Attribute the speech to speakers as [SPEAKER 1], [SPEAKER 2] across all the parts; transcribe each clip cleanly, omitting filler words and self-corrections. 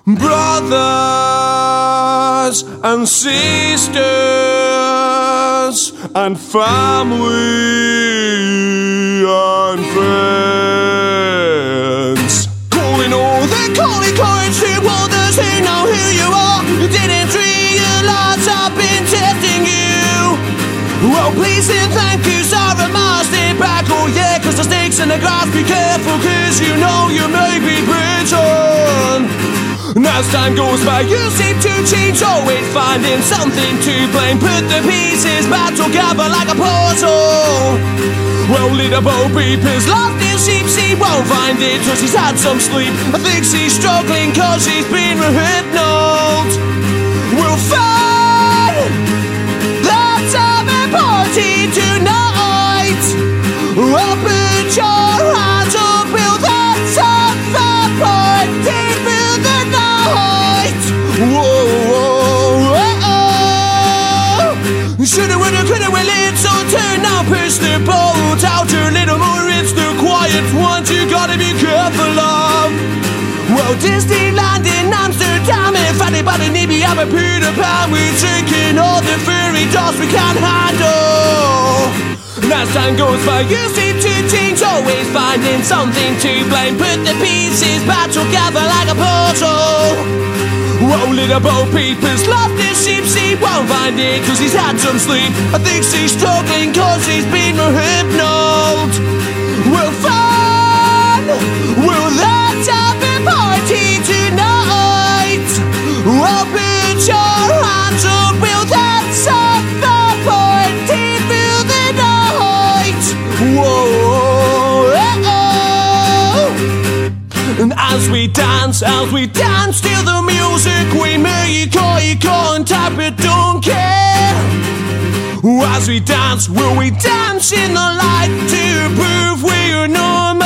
[SPEAKER 1] brothers and sisters and family and friends. Calling all the calling cards to others who know who you are. You didn't realize I've been testing you. Well, please and thank you, Sarah, my stay back. Oh yeah, cause the snakes in the grass, be careful, cause you know you may be bitten. And as time goes by, you seem to change, always finding something to blame. Put the pieces back together like a puzzle. Well, little Bo Peep is lost in sheep, she won't find it till she's had some sleep. I think she's struggling cause she's been rehypnotized. We'll find let's have a party tonight. Well, put your hands up, we'll let's have a party for the night. Whoa, whoa, oh. Shoulda, woulda, coulda, well, it's all turn now. Push the boat out a little more, it's the quiet ones you gotta be careful of. Well, Disneyland in Amsterdam, if anybody need me, I'm a Peter Pan. We're drinking all the fairy dust we can handle. And as time goes by, you seem to change, always finding something to blame. Put the pieces back together like a puzzle. Whoa, little Bo Peep is lost in sheep, she won't find it till she's had some sleep. I think she's struggling cause she's been hypnotized. We'll find, we'll let's have a party tonight. Well, put your hands up, we'll let's have a party for the night. Whoa, and as we dance till the music we make eye contact but don't care. As we dance, will we dance in the light to prove we're normal?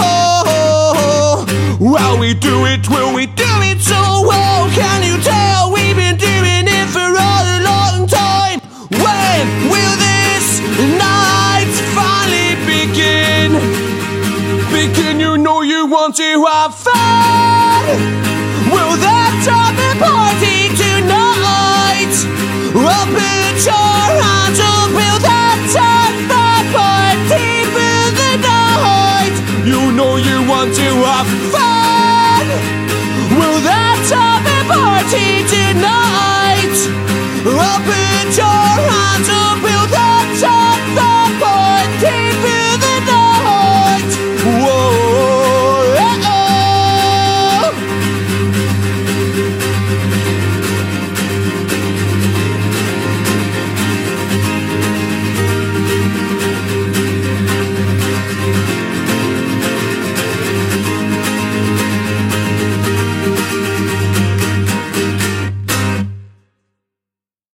[SPEAKER 1] While we do it, will we do it so well? Can you tell we've been doing it for a long time? When will this night finally begin? Begin, you know you want to have fun. Will let's have a party tonight? Well, put your hands up, will let's have a party for the night? You know you want to have fun. Will let's have a party tonight? Well, put your